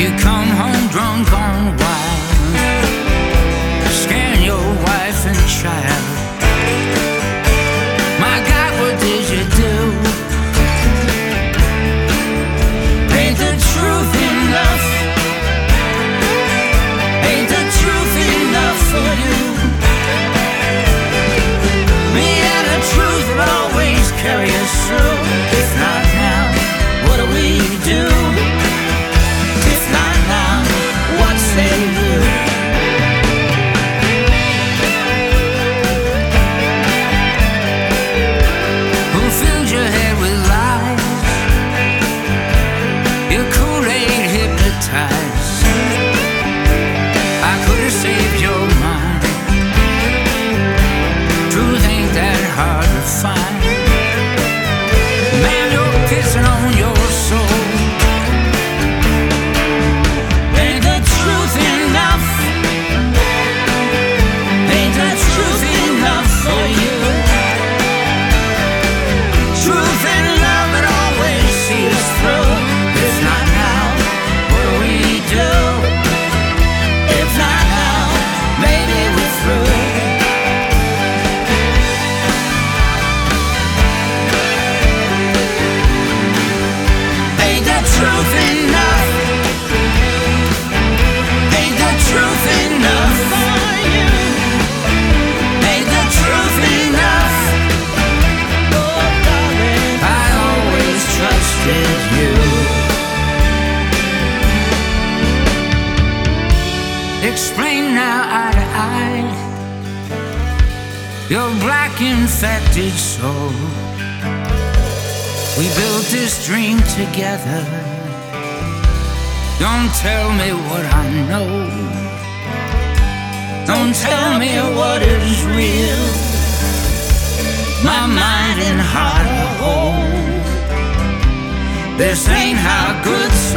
You come home drunk on wine, scaring your wife and child. My God, what did you do? Ain't the truth enough? Ain't the truth enough for you? Me and the truth will always carry us through. If not now, what do we do? If not now, what say you? Who filled your head with lies? Your Kool-Aid hypnotized. I could have saved your mind. Truth ain't that hard to find. Man, you're pissing on your soul. Ain't the truth enough? Ain't the truth enough for you? Truth and love that always see us through. If not now, what do we do? If not now, maybe we're through. Ain't the truth enough? Ain't the truth enough for you? Ain't the truth enough? Oh, darling, I always trusted you. Explain now eye to eye your black infected soul. We built this dream together. Don't tell me what I know. Don't tell me what is real. My mind and heart are whole. This ain't how good